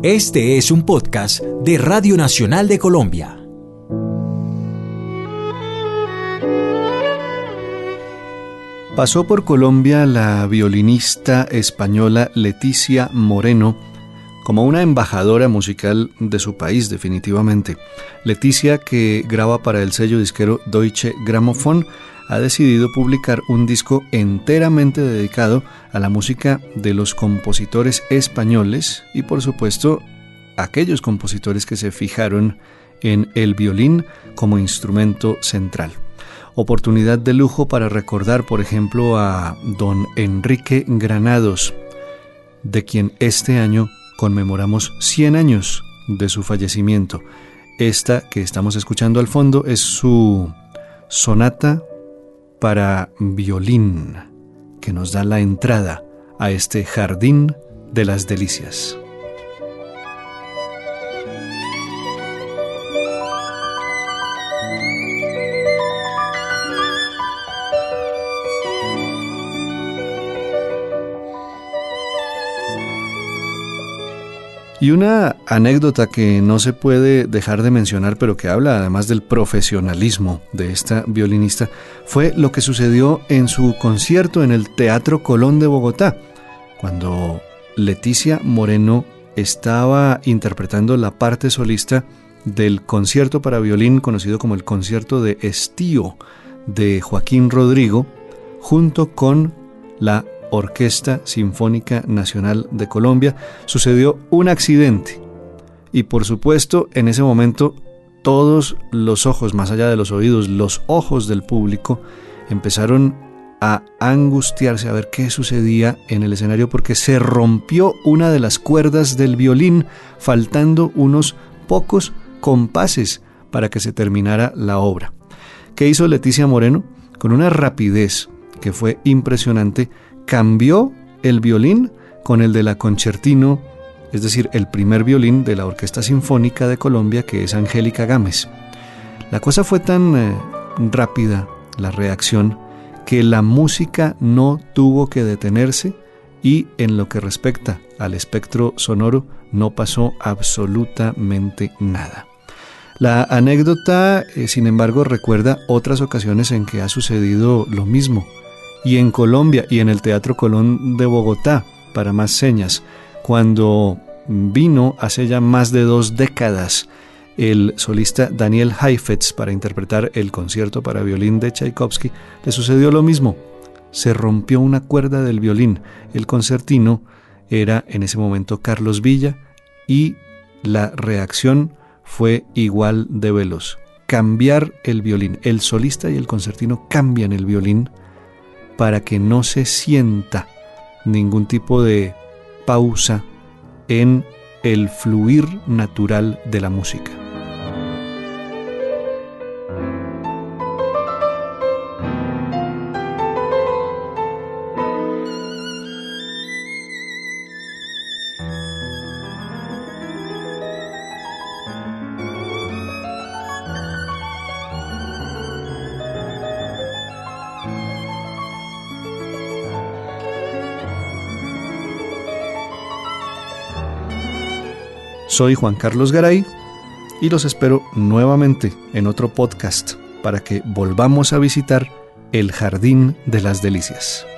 Este es un podcast de Radio Nacional de Colombia. Pasó por Colombia la violinista española Leticia Moreno como una embajadora musical de su país, definitivamente. Leticia, que graba para el sello disquero Deutsche Grammophon, ha decidido publicar un disco enteramente dedicado a la música de los compositores españoles y, por supuesto, aquellos compositores que se fijaron en el violín como instrumento central. Oportunidad de lujo para recordar, por ejemplo, a don Enrique Granados, de quien este año conmemoramos 100 años de su fallecimiento. Esta que estamos escuchando al fondo es su sonata para violín, que nos da la entrada a este jardín de las delicias. Y una anécdota que no se puede dejar de mencionar, pero que habla además del profesionalismo de esta violinista, fue lo que sucedió en su concierto en el Teatro Colón de Bogotá, cuando Leticia Moreno estaba interpretando la parte solista del concierto para violín conocido como el Concierto de Estío de Joaquín Rodrigo, junto con la Orquesta Sinfónica Nacional de Colombia. Sucedió un accidente y, por supuesto, en ese momento todos los ojos, más allá de los oídos, los ojos del público empezaron a angustiarse a ver qué sucedía en el escenario, porque se rompió una de las cuerdas del violín, faltando unos pocos compases para que se terminara la obra. ¿Qué hizo Leticia Moreno? Con una rapidez que fue impresionante, cambió el violín con el de la concertino, es decir, el primer violín de la Orquesta Sinfónica de Colombia, que es Angélica Gámez. La cosa fue tan rápida, la reacción, que la música no tuvo que detenerse y en lo que respecta al espectro sonoro no pasó absolutamente nada. La anécdota, sin embargo, recuerda otras ocasiones en que ha sucedido lo mismo, y en Colombia y en el Teatro Colón de Bogotá, para más señas, cuando vino hace ya más de 2 décadas el solista Daniel Heifetz para interpretar el concierto para violín de Tchaikovsky, le sucedió lo mismo. Se rompió una cuerda del violín. El concertino era en ese momento Carlos Villa y la reacción fue igual de veloz. Cambiar el violín. El solista y el concertino cambian el violín para que no se sienta ningún tipo de pausa en el fluir natural de la música. Soy Juan Carlos Garay y los espero nuevamente en otro podcast para que volvamos a visitar el Jardín de las Delicias.